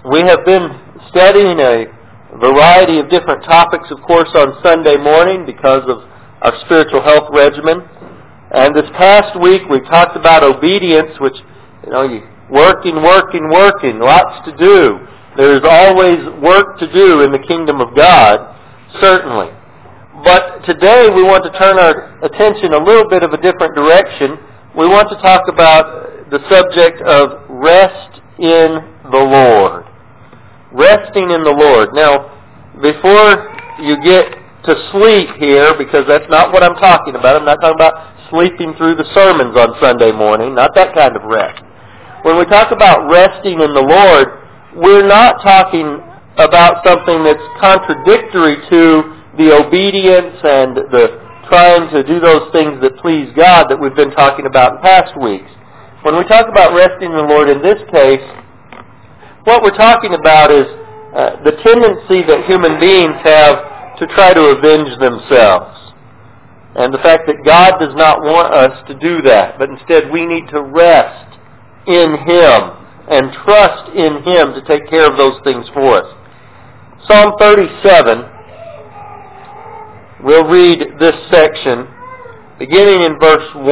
We have been studying a variety of different topics, of course, on Sunday morning because of our spiritual health regimen. And this past week we talked about obedience, which, you working, lots to do. There's always work to do in the kingdom of God, certainly. But today we want to turn our attention a little bit of a different direction. We want to talk about the subject of rest in the Lord. Resting in the Lord. Now, before you get to sleep here, because that's not what I'm talking about. I'm not talking about sleeping through the sermons on Sunday morning. Not that kind of rest. When we talk about resting in the Lord, we're not talking about something that's contradictory to the obedience and the trying to do those things that please God that we've been talking about in past weeks. When we talk about resting in the Lord in this case, what we're talking about is the tendency that human beings have to try to avenge themselves. And the fact that God does not want us to do that, but instead we need to rest in Him and trust in Him to take care of those things for us. Psalm 37, we'll read this section beginning in verse 1.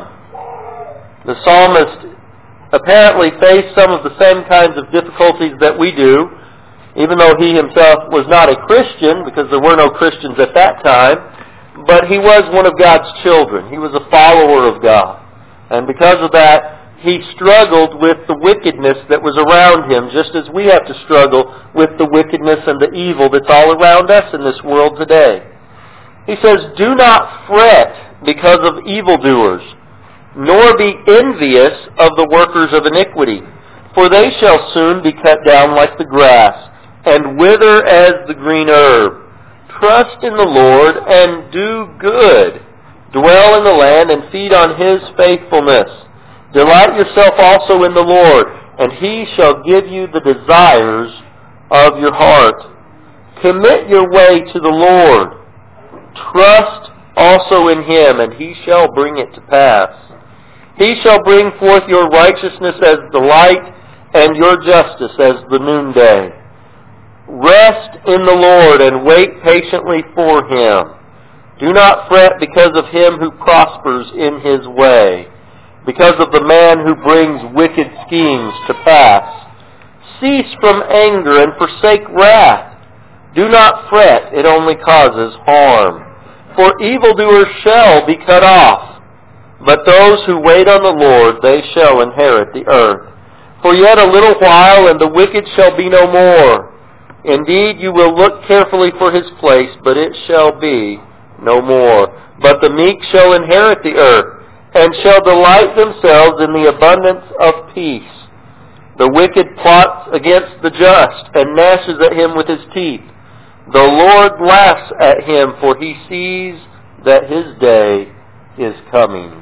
The psalmist apparently faced some of the same kinds of difficulties that we do, even though he himself was not a Christian, because there were no Christians at that time, but he was one of God's children. He was a follower of God. And because of that, he struggled with the wickedness that was around him, just as we have to struggle with the wickedness and the evil that's all around us in this world today. He says, "Do not fret because of evildoers, nor be envious of the workers of iniquity, for they shall soon be cut down like the grass, and wither as the green herb. Trust in the Lord and do good. Dwell in the land and feed on His faithfulness. Delight yourself also in the Lord, and He shall give you the desires of your heart. Commit your way to the Lord. Trust also in Him, and He shall bring it to pass. He shall bring forth your righteousness as the light, and your justice as the noonday. Rest in the Lord and wait patiently for Him. Do not fret because of him who prospers in his way, because of the man who brings wicked schemes to pass. Cease from anger and forsake wrath. Do not fret, it only causes harm. For evildoers shall be cut off, but those who wait on the Lord, they shall inherit the earth. For yet a little while, and the wicked shall be no more. Indeed, you will look carefully for his place, but it shall be no more. But the meek shall inherit the earth, and shall delight themselves in the abundance of peace. The wicked plots against the just, and gnashes at him with his teeth. The Lord laughs at him, for he sees that his day is coming.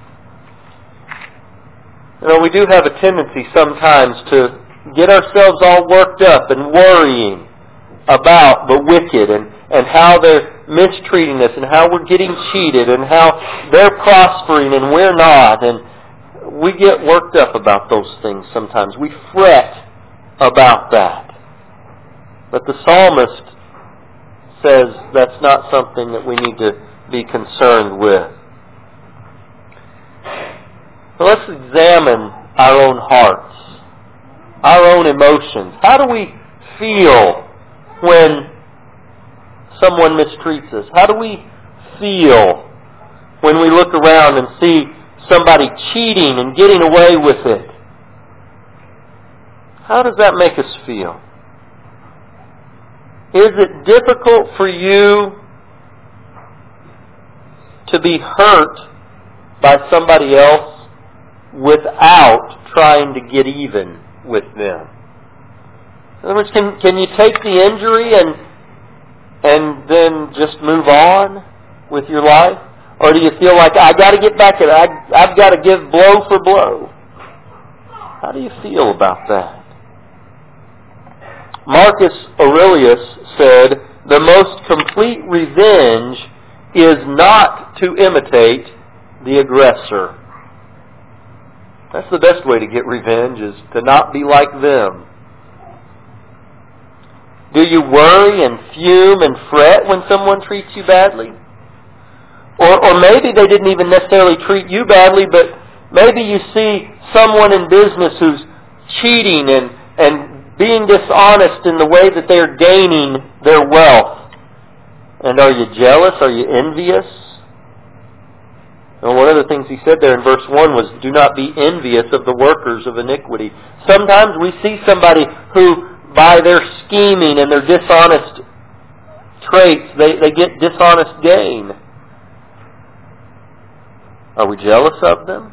We do have a tendency sometimes to get ourselves all worked up and worrying about the wicked and how they're mistreating us and how we're getting cheated and how they're prospering and we're not. And we get worked up about those things sometimes. We fret about that. But the psalmist says that's not something that we need to be concerned with. So let's examine our own hearts, our own emotions. How do we feel when someone mistreats us? How do we feel when we look around and see somebody cheating and getting away with it? How does that make us feel? Is it difficult for you to be hurt by somebody else without trying to get even with them? In other words, can you take the injury and then just move on with your life? Or do you feel like, I got to get back at it, I've got to give blow for blow? How do you feel about that? Marcus Aurelius said, the most complete revenge is not to imitate the aggressor. That's the best way to get revenge, is to not be like them. Do you worry and fume and fret when someone treats you badly? Or maybe they didn't even necessarily treat you badly, but maybe you see someone in business who's cheating and being dishonest in the way that they're gaining their wealth. And are you jealous? Are you envious? And one of the things he said there in verse 1 was, do not be envious of the workers of iniquity. Sometimes we see somebody who, by their scheming and their dishonest traits, they get dishonest gain. Are we jealous of them?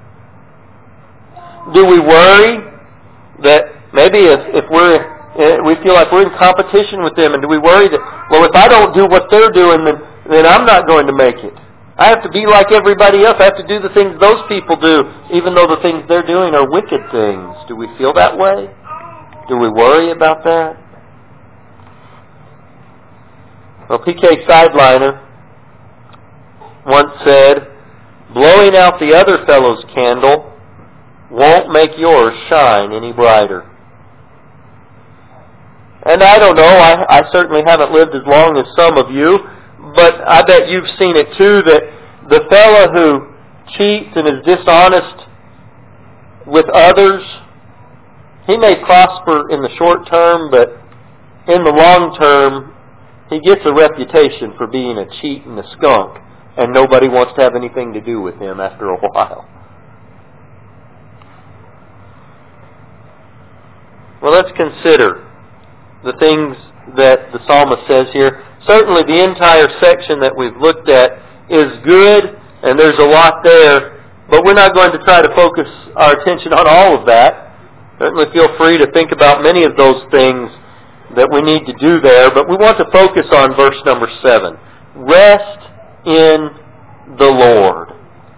Do we worry that maybe if we feel like we're in competition with them, and do we worry that, well, if I don't do what they're doing, then I'm not going to make it. I have to be like everybody else. I have to do the things those people do, even though the things they're doing are wicked things. Do we feel that way? Do we worry about that? Well, P.K. Sidliner once said, blowing out the other fellow's candle won't make yours shine any brighter. And I don't know, I certainly haven't lived as long as some of you, but I bet you've seen it too, that the fellow who cheats and is dishonest with others, he may prosper in the short term, but in the long term, he gets a reputation for being a cheat and a skunk, and nobody wants to have anything to do with him after a while. Well, let's consider the things that the psalmist says here. Certainly the entire section that we've looked at is good, and there's a lot there, but we're not going to try to focus our attention on all of that. Certainly feel free to think about many of those things that we need to do there, but we want to focus on verse number 7. Rest in the Lord.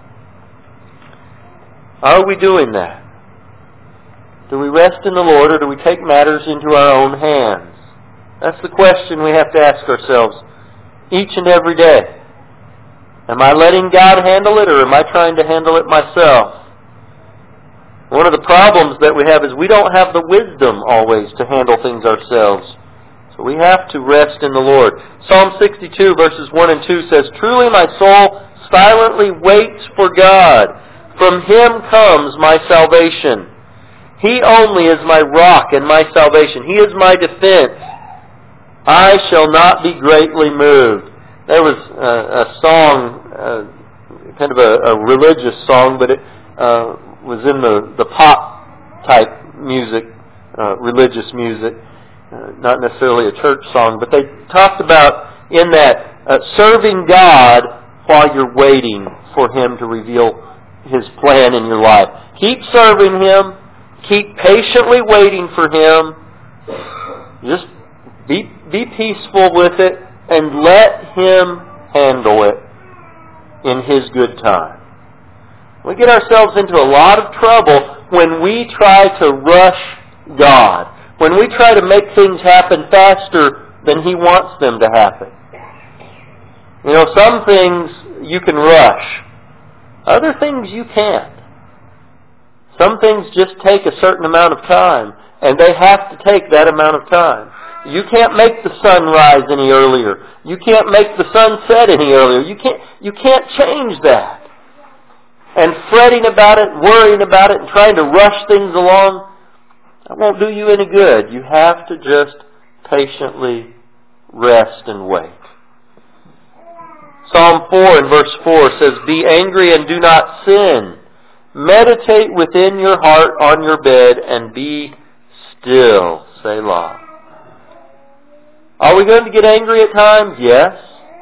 Are we doing that? Do we rest in the Lord, or do we take matters into our own hands? That's the question we have to ask ourselves each and every day. Am I letting God handle it, or am I trying to handle it myself? One of the problems that we have is we don't have the wisdom always to handle things ourselves. So we have to rest in the Lord. Psalm 62 verses 1 and 2 says, truly my soul silently waits for God. From Him comes my salvation. He only is my rock and my salvation. He is my defense. I shall not be greatly moved. There was a song, kind of a religious song, but it was in the pop type music, religious music, not necessarily a church song, but they talked about in that serving God while you're waiting for Him to reveal His plan in your life. Keep serving Him. Keep patiently waiting for Him. Just be peaceful with it and let Him handle it in His good time. We get ourselves into a lot of trouble when we try to rush God, when we try to make things happen faster than He wants them to happen. You know, some things you can rush. Other things you can't. Some things just take a certain amount of time, and they have to take that amount of time. You can't make the sun rise any earlier. You can't make the sun set any earlier. You can't change that. And fretting about it, worrying about it, and trying to rush things along, that won't do you any good. You have to just patiently rest and wait. Psalm 4 and verse 4 says, be angry and do not sin. Meditate within your heart on your bed and be still. Selah. Are we going to get angry at times? Yes.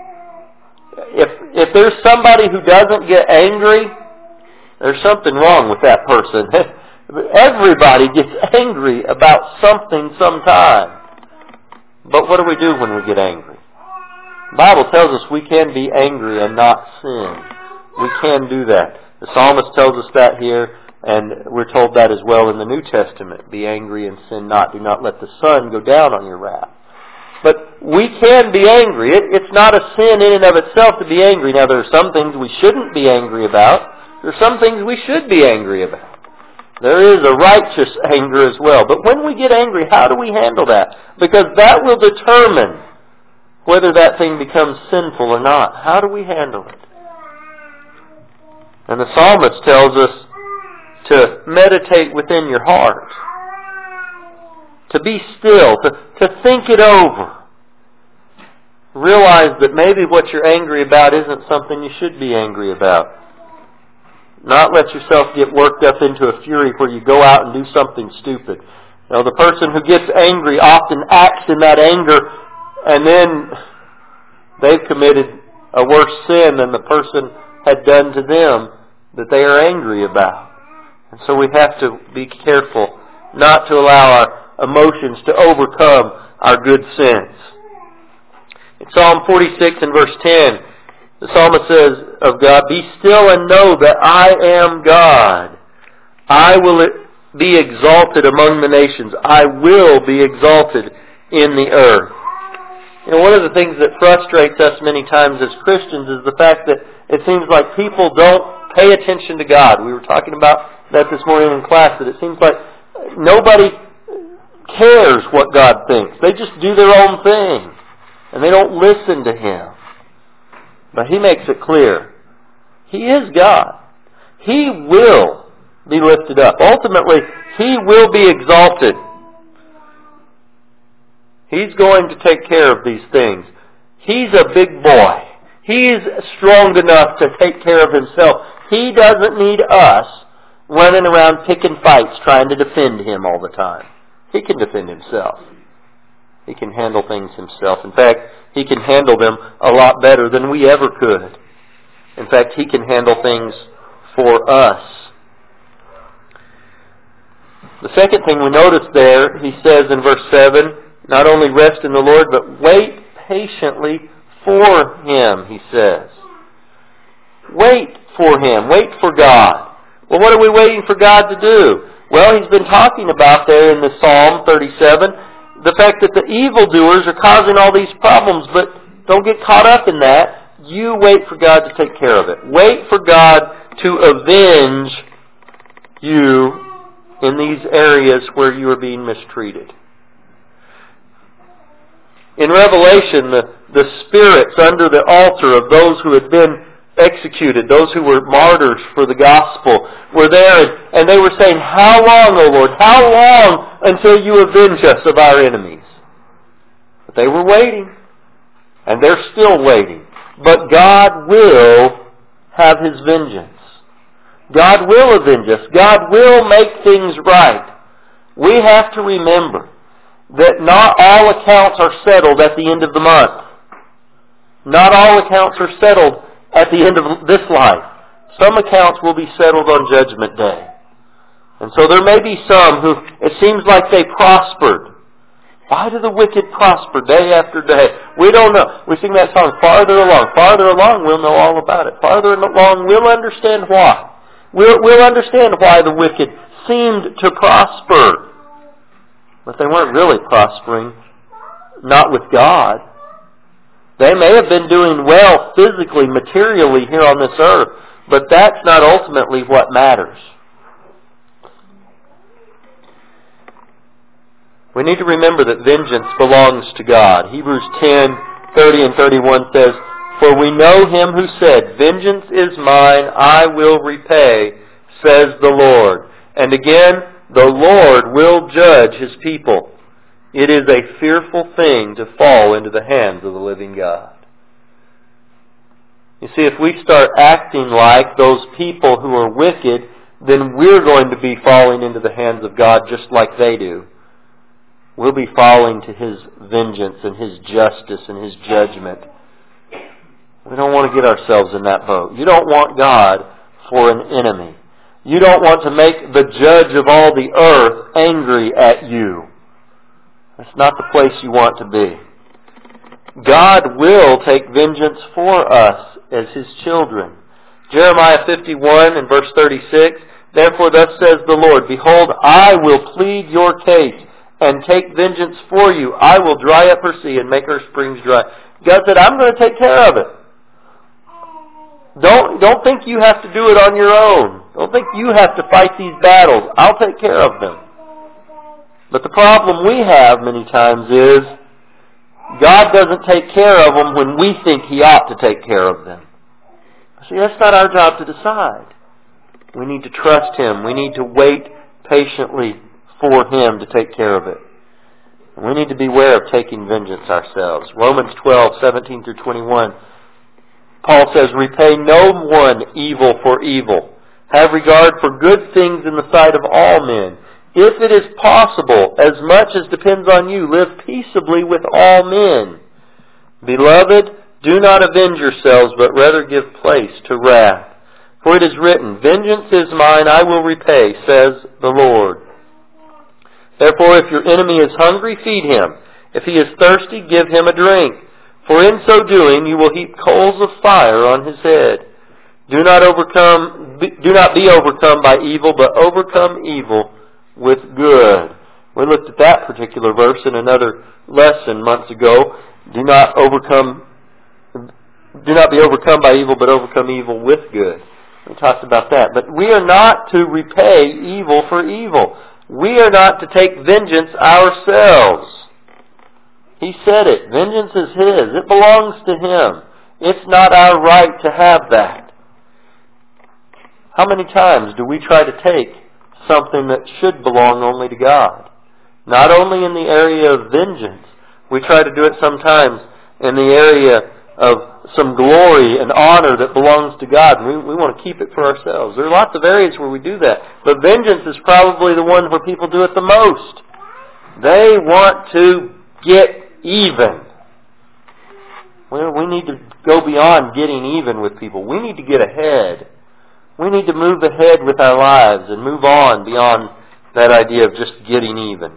If there's somebody who doesn't get angry, there's something wrong with that person. Everybody gets angry about something sometime. But what do we do when we get angry? The Bible tells us we can be angry and not sin. We can do that. The psalmist tells us that here, and we're told that as well in the New Testament. Be angry and sin not. Do not let the sun go down on your wrath. But we can be angry. It's not a sin in and of itself to be angry. Now, there are some things we shouldn't be angry about. There are some things we should be angry about. There is a righteous anger as well. But when we get angry, how do we handle that? Because that will determine whether that thing becomes sinful or not. How do we handle it? And the psalmist tells us to meditate within your heart. To be still, to think it over. Realize that maybe what you're angry about isn't something you should be angry about. Not let yourself get worked up into a fury where you go out and do something stupid. You know, the person who gets angry often acts in that anger, and then they've committed a worse sin than the person had done to them that they are angry about. And so we have to be careful not to allow our emotions to overcome our good sins. In Psalm 46 and verse 10, the psalmist says of God, "Be still and know that I am God. I will be exalted among the nations. I will be exalted in the earth." You know, one of the things that frustrates us many times as Christians is the fact that it seems like people don't pay attention to God. We were talking about that this morning in class, that it seems like nobody cares what God thinks. They just do their own thing, and they don't listen to Him. But He makes it clear. He is God. He will be lifted up. Ultimately, He will be exalted. He's going to take care of these things. He's a big boy. He's strong enough to take care of Himself. He doesn't need us running around picking fights trying to defend Him all the time. He can defend Himself. He can handle things Himself. In fact, He can handle them a lot better than we ever could. In fact, He can handle things for us. The second thing we notice there, He says in verse 7, not only rest in the Lord, but wait patiently for Him, He says. Wait for Him. Wait for God. Well, what are we waiting for God to do? Well, He's been talking about there in the Psalm 37, the fact that the evildoers are causing all these problems, but don't get caught up in that. You wait for God to take care of it. Wait for God to avenge you in these areas where you are being mistreated. In Revelation, the spirits under the altar of those who had been executed, those who were martyrs for the gospel, were there, and they were saying, "How long, O Lord? How long until you avenge us of our enemies?" But they were waiting, and they're still waiting. But God will have His vengeance. God will avenge us. God will make things right. We have to remember that not all accounts are settled at the end of the month. Not all accounts are settled at the end of this life. Some accounts will be settled on Judgment Day. And so there may be some who, it seems like they prospered. Why do the wicked prosper day after day? We don't know. We sing that song, Farther Along. Farther along, we'll know all about it. Farther along, we'll understand why. We'll understand why the wicked seemed to prosper. But they weren't really prospering, not with God. They may have been doing well physically, materially here on this earth, but that's not ultimately what matters. We need to remember that vengeance belongs to God. Hebrews 10:30 and 31 says, "For we know Him who said, 'Vengeance is mine, I will repay,' says the Lord. And again, the Lord will judge His people. It is a fearful thing to fall into the hands of the living God." You see, if we start acting like those people who are wicked, then we're going to be falling into the hands of God just like they do. We'll be falling to His vengeance and His justice and His judgment. We don't want to get ourselves in that boat. You don't want God for an enemy. You don't want to make the judge of all the earth angry at you. That's not the place you want to be. God will take vengeance for us as His children. Jeremiah 51 and verse 36, "Therefore thus says the Lord, Behold, I will plead your case and take vengeance for you. I will dry up her sea and make her springs dry." God said, I'm going to take care of it. Don't think you have to do it on your own. Don't think you have to fight these battles. I'll take care of them. But the problem we have many times is God doesn't take care of them when we think He ought to take care of them. See, that's not our job to decide. We need to trust Him. We need to wait patiently for Him to take care of it. And we need to beware of taking vengeance ourselves. Romans 12:17 through 21. Paul says, "Repay no one evil for evil. Have regard for good things in the sight of all men. If it is possible, as much as depends on you, live peaceably with all men. Beloved, do not avenge yourselves, but rather give place to wrath. For it is written, 'Vengeance is mine, I will repay, says the Lord.' Therefore, if your enemy is hungry, feed him. If he is thirsty, give him a drink. For in so doing, you will heap coals of fire on his head. Do not be overcome by evil, but overcome evil with good." We looked at that particular verse in another lesson months ago. Do not be overcome by evil, but overcome evil with good. We talked about that. But we are not to repay evil for evil. We are not to take vengeance ourselves. He said it. Vengeance is His. It belongs to Him. It's not our right to have that. How many times do we try to take something that should belong only to God? Not only in the area of vengeance. We try to do it sometimes in the area of some glory and honor that belongs to God. We want to keep it for ourselves. There are lots of areas where we do that. But vengeance is probably the one where people do it the most. They want to get even. We need to go beyond getting even with people. We need to get ahead. We need to move ahead with our lives and move on beyond that idea of just getting even.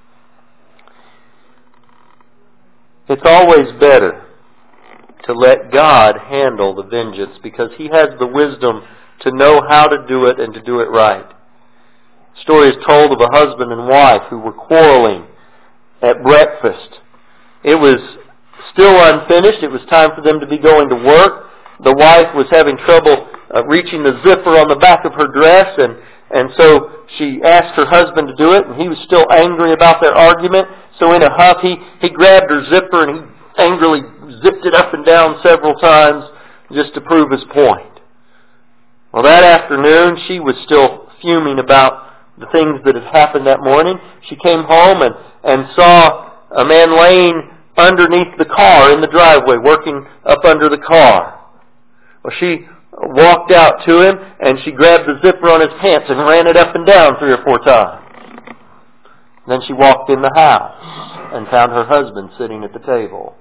It's always better to let God handle the vengeance because He has the wisdom to know how to do it and to do it right. A story is told of a husband and wife who were quarreling at breakfast. It was still unfinished. It was time for them to be going to work. The wife was having trouble reaching the zipper on the back of her dress, and so she asked her husband to do it, and he was still angry about their argument. So in a huff, he grabbed her zipper and he angrily zipped it up and down several times just to prove his point. Well, that afternoon, she was still fuming about the things that had happened that morning. She came home and saw a man laying underneath the car in the driveway, working up under the car. Well, she walked out to him, and she grabbed the zipper on his pants and ran it up and down 3 or 4 times. Then she walked in the house and found her husband sitting at the table.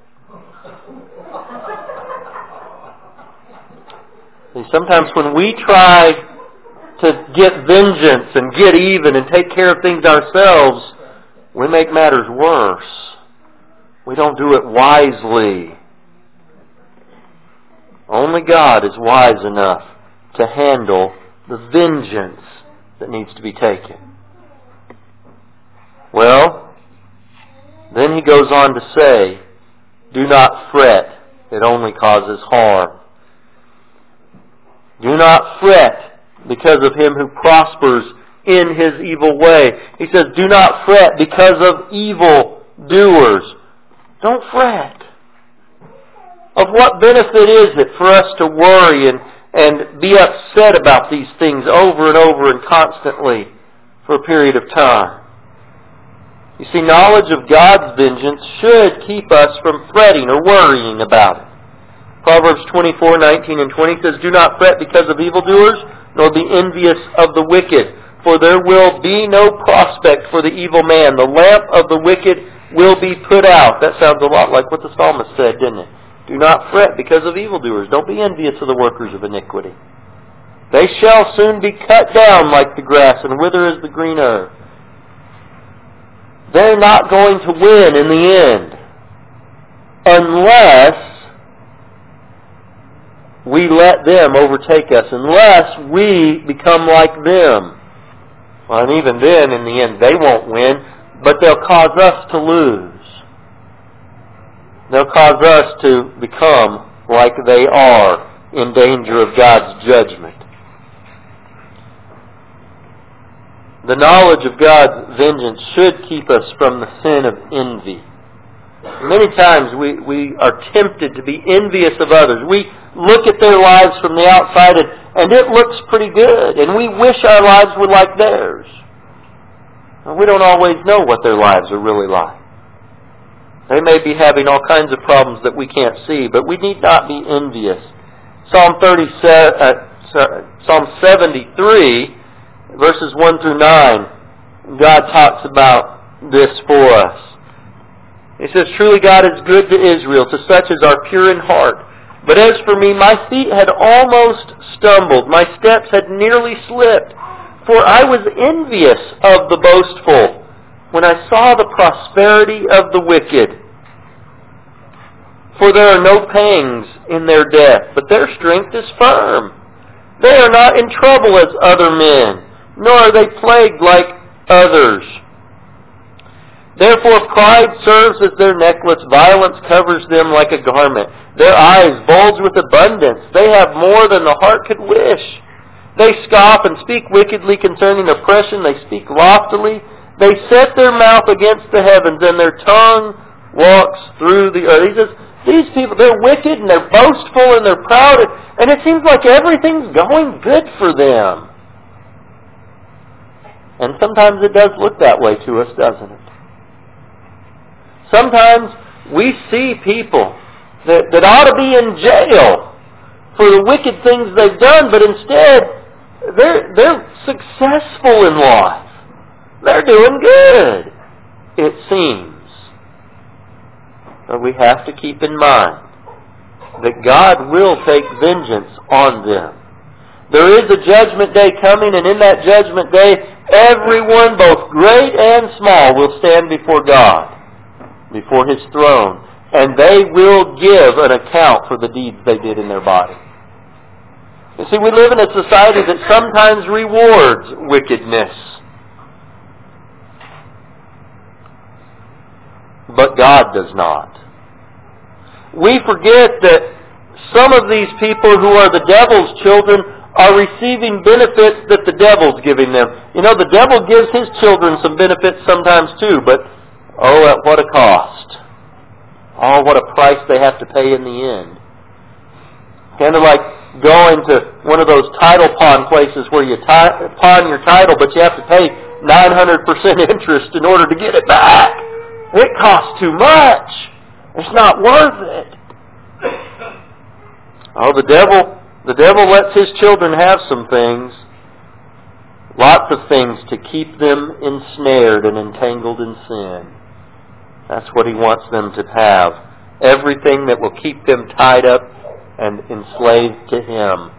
See, sometimes when we try to get vengeance and get even and take care of things ourselves, we make matters worse. We don't do it wisely. Only God is wise enough to handle the vengeance that needs to be taken. Well, then he goes on to say, do not fret, it only causes harm. Do not fret because of him who prospers in his evil way. He says, do not fret because of evil doers. Don't fret. Of what benefit is it for us to worry and be upset about these things over and over and constantly for a period of time? You see, knowledge of God's vengeance should keep us from fretting or worrying about it. Proverbs 24:19 and 20 says, do not fret because of evildoers, nor be envious of the wicked, for there will be no prospect for the evil man. The lamp of the wicked will be put out. That sounds a lot like what the psalmist said, didn't it? Do not fret because of evildoers. Don't be envious of the workers of iniquity. They shall soon be cut down like the grass and wither as the green herb. They're not going to win in the end unless we let them overtake us, unless we become like them. Well, and even then, in the end, they won't win, but they'll cause us to lose. They'll cause us to become like they are, in danger of God's judgment. The knowledge of God's vengeance should keep us from the sin of envy. Many times we are tempted to be envious of others. We look at their lives from the outside and it looks pretty good, and we wish our lives were like theirs. We don't always know what their lives are really like. They may be having all kinds of problems that we can't see, but we need not be envious. Psalm 73, verses 1 through 9, God talks about this for us. He says, "Truly God is good to Israel, to such as are pure in heart. But as for me, my feet had almost stumbled, my steps had nearly slipped. For I was envious of the boastful when I saw the prosperity of the wicked. For there are no pangs in their death, but their strength is firm. They are not in trouble as other men, nor are they plagued like others. Therefore pride serves as their necklace, violence covers them like a garment. Their eyes bulge with abundance, they have more than the heart could wish. They scoff and speak wickedly concerning oppression, they speak loftily. They set their mouth against the heavens, and their tongue walks through the earth." He says, these people, they're wicked, and they're boastful, and they're proud, and it seems like everything's going good for them. And sometimes it does look that way to us, doesn't it? Sometimes we see people that ought to be in jail for the wicked things they've done, but instead they're successful in life. They're doing good, it seems. But we have to keep in mind that God will take vengeance on them. There is a judgment day coming, and in that judgment day, everyone, both great and small, will stand before God, before His throne, and they will give an account for the deeds they did in their body. You see, we live in a society that sometimes rewards wickedness. But God does not. We forget that some of these people who are the devil's children are receiving benefits that the devil's giving them. You know, the devil gives his children some benefits sometimes too, but oh, at what a cost. Oh, what a price they have to pay in the end. Kind of like going to one of those title pawn places where you pawn your title, but you have to pay 900% interest in order to get it back. It costs too much. It's not worth it. Oh, the devil lets his children have some things, lots of things to keep them ensnared and entangled in sin. That's what he wants them to have. Everything that will keep them tied up and enslaved to him.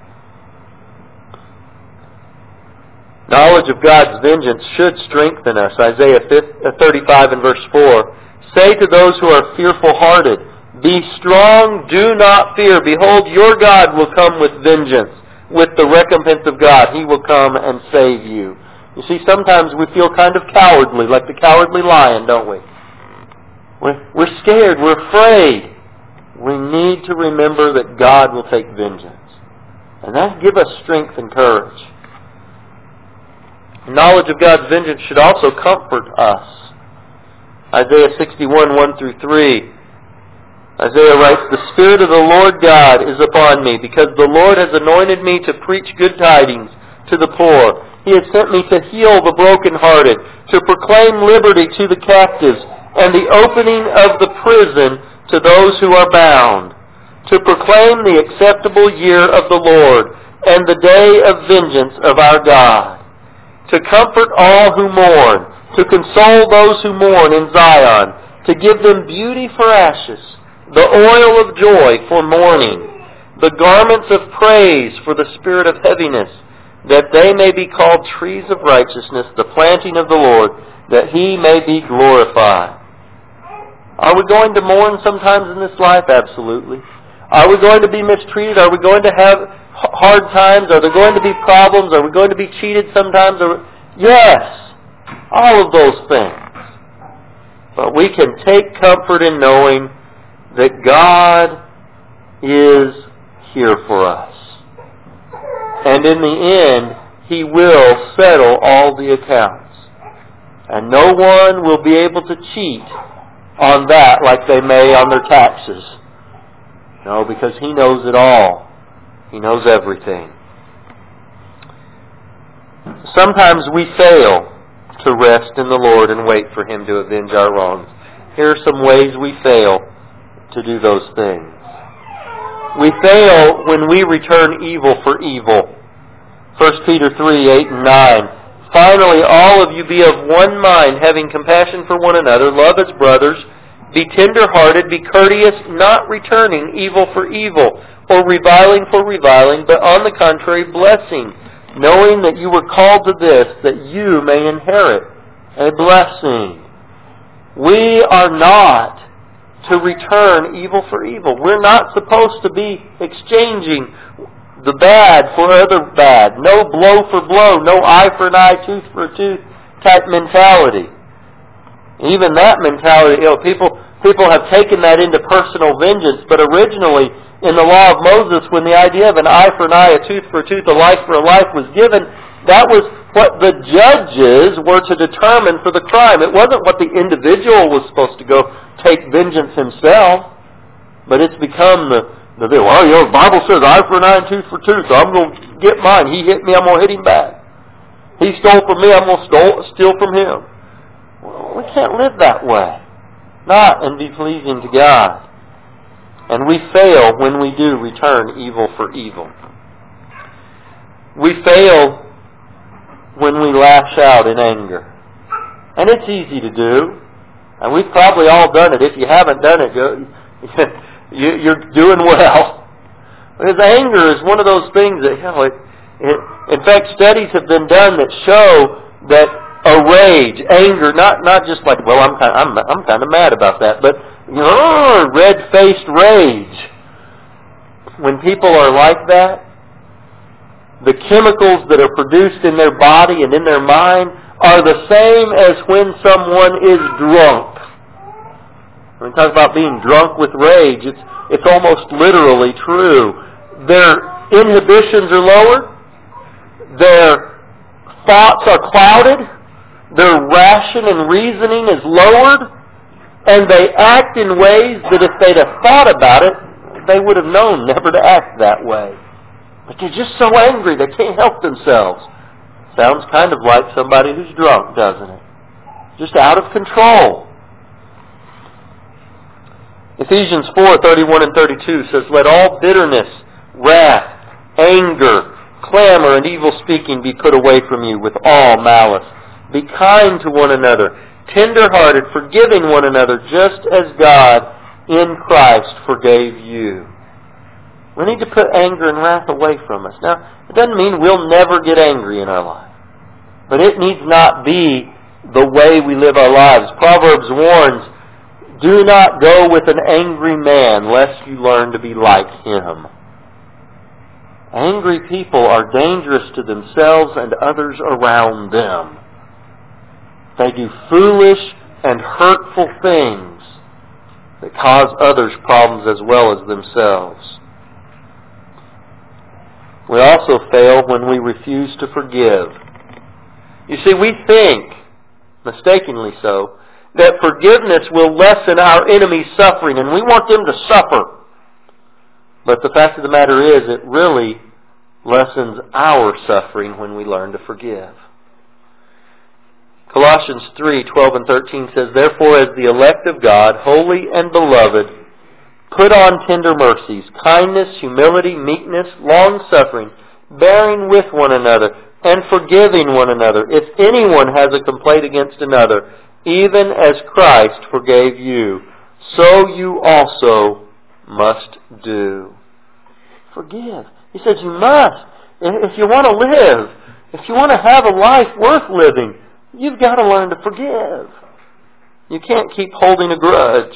Knowledge of God's vengeance should strengthen us. Isaiah 35 and verse 4. "Say to those who are fearful-hearted, be strong, do not fear. Behold, your God will come with vengeance. With the recompense of God, He will come and save you." You see, sometimes we feel kind of cowardly, like the cowardly lion, don't we? We're scared, we're afraid. We need to remember that God will take vengeance. And that gives us strength and courage. Knowledge of God's vengeance should also comfort us. Isaiah 61, 1 through 3. Isaiah writes, "The Spirit of the Lord God is upon me, because the Lord has anointed me to preach good tidings to the poor. He has sent me to heal the brokenhearted, to proclaim liberty to the captives, and the opening of the prison to those who are bound, to proclaim the acceptable year of the Lord, and the day of vengeance of our God, to comfort all who mourn, to console those who mourn in Zion, to give them beauty for ashes, the oil of joy for mourning, the garments of praise for the spirit of heaviness, that they may be called trees of righteousness, the planting of the Lord, that He may be glorified." Are we going to mourn sometimes in this life? Absolutely. Are we going to be mistreated? Are we going to have hard times? Are there going to be problems? Are we going to be cheated sometimes? Yes, all of those things. But we can take comfort in knowing that God is here for us. And in the end, He will settle all the accounts. And no one will be able to cheat on that like they may on their taxes. No, because He knows it all. He knows everything. Sometimes we fail to rest in the Lord and wait for Him to avenge our wrongs. Here are some ways we fail to do those things. We fail when we return evil for evil. 1 Peter 3, 8 and 9. Finally, all of you be of one mind, having compassion for one another, love as brothers, be tender-hearted, be courteous, not returning evil for evil, or reviling for reviling, but on the contrary, blessing, knowing that you were called to this, that you may inherit a blessing. We are not to return evil for evil. We're not supposed to be exchanging the bad for other bad. No blow for blow, no eye for an eye, tooth for a tooth type mentality. Even that mentality, people have taken that into personal vengeance, but originally in the law of Moses, when the idea of an eye for an eye, a tooth for a tooth, a life for a life was given, that was what the judges were to determine for the crime. It wasn't what the individual was supposed to go take vengeance himself, but it's become the Bible says eye for an eye and tooth for tooth, so I'm going to get mine. He hit me, I'm going to hit him back. He stole from me, I'm going to steal from him. Well, we can't live that way. Not and be pleasing to God. And we fail when we do return evil for evil. We fail when we lash out in anger. And it's easy to do. And we've probably all done it. If you haven't done it, you're doing well. Because anger is one of those things that, in fact, studies have been done that show that a rage, anger, not just like, well, I'm kind of mad about that, but red-faced rage. When people are like that, the chemicals that are produced in their body and in their mind are the same as when someone is drunk. When we talk about being drunk with rage, it's almost literally true. Their inhibitions are lowered, their thoughts are clouded, their ration and reasoning is lowered, and they act in ways that if they'd have thought about it, they would have known never to act that way. But they're just so angry they can't help themselves. Sounds kind of like somebody who's drunk, doesn't it? Just out of control. Ephesians 4:31 and 32 says, let all bitterness, wrath, anger, clamor, and evil speaking be put away from you with all malice. Be kind to one another, tender-hearted, forgiving one another, just as God in Christ forgave you. We need to put anger and wrath away from us. Now, it doesn't mean we'll never get angry in our life. But it needs not be the way we live our lives. Proverbs warns, do not go with an angry man, lest you learn to be like him. Angry people are dangerous to themselves and others around them. They do foolish and hurtful things that cause others problems as well as themselves. We also fail when we refuse to forgive. You see, we think, mistakenly so, that forgiveness will lessen our enemy's suffering, and we want them to suffer. But the fact of the matter is, it really lessens our suffering when we learn to forgive. Colossians 3:12 and 13 says, therefore, as the elect of God, holy and beloved, put on tender mercies, kindness, humility, meekness, long-suffering, bearing with one another, and forgiving one another, if anyone has a complaint against another, even as Christ forgave you, so you also must do. Forgive. He says you must. If you want to live, if you want to have a life worth living, you've got to learn to forgive. You can't keep holding a grudge.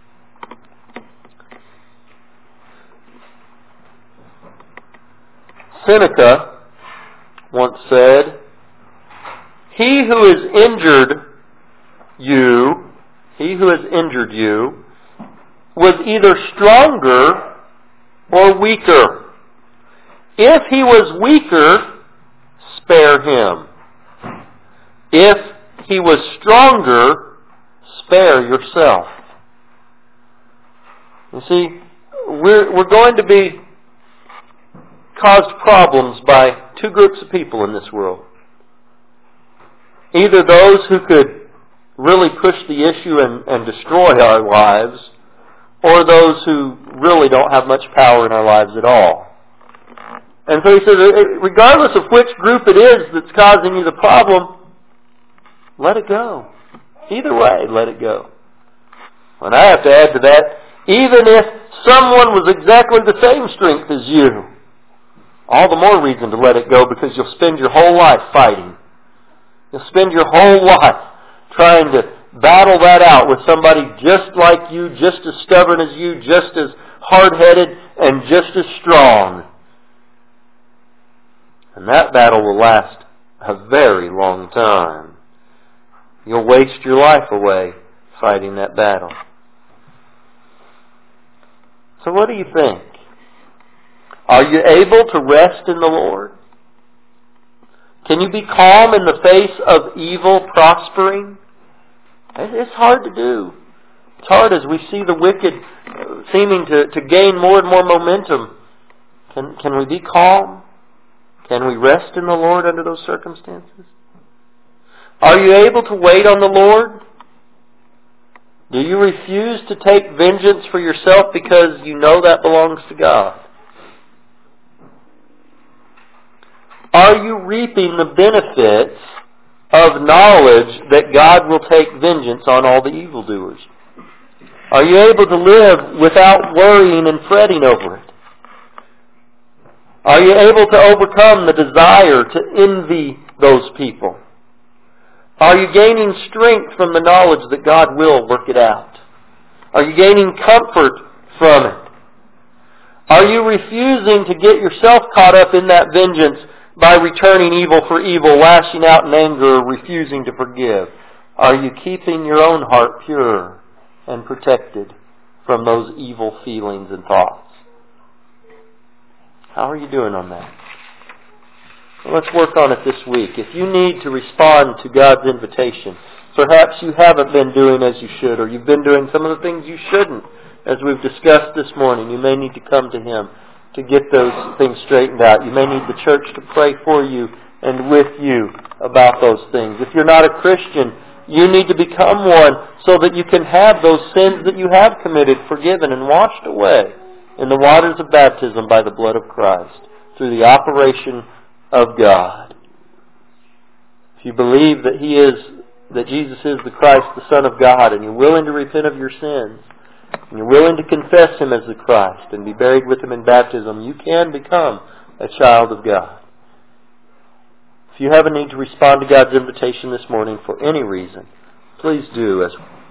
Seneca once said, he who has injured you was either stronger or weaker. If he was weaker, spare him. If he was stronger, spare yourself. You see, we're going to be caused problems by two groups of people in this world. Either those who could really push the issue and destroy our lives, or those who really don't have much power in our lives at all. And so he says, regardless of which group it is that's causing you the problem, let it go. Either way, let it go. And I have to add to that, even if someone was exactly the same strength as you, all the more reason to let it go, because you'll spend your whole life fighting. You'll spend your whole life trying to battle that out with somebody just like you, just as stubborn as you, just as hard-headed, and just as strong. And that battle will last a very long time. You'll waste your life away fighting that battle. So what do you think? Are you able to rest in the Lord? Can you be calm in the face of evil prospering? It's hard to do. It's hard as we see the wicked seeming to gain more and more momentum. Can we be calm? Can we rest in the Lord under those circumstances? Are you able to wait on the Lord? Do you refuse to take vengeance for yourself because you know that belongs to God? Are you reaping the benefits of knowledge that God will take vengeance on all the evildoers? Are you able to live without worrying and fretting over it? Are you able to overcome the desire to envy those people? Are you gaining strength from the knowledge that God will work it out? Are you gaining comfort from it? Are you refusing to get yourself caught up in that vengeance by returning evil for evil, lashing out in anger, or refusing to forgive? Are you keeping your own heart pure and protected from those evil feelings and thoughts? How are you doing on that? Well, let's work on it this week. If you need to respond to God's invitation, perhaps you haven't been doing as you should, or you've been doing some of the things you shouldn't, as we've discussed this morning. You may need to come to Him to get those things straightened out. You may need the church to pray for you and with you about those things. If you're not a Christian, you need to become one so that you can have those sins that you have committed forgiven and washed away in the waters of baptism by the blood of Christ through the operation of God. If you believe that Jesus is the Christ, the Son of God, and you're willing to repent of your sins, and you're willing to confess Him as the Christ and be buried with Him in baptism, you can become a child of God. If you have a need to respond to God's invitation this morning for any reason, please do as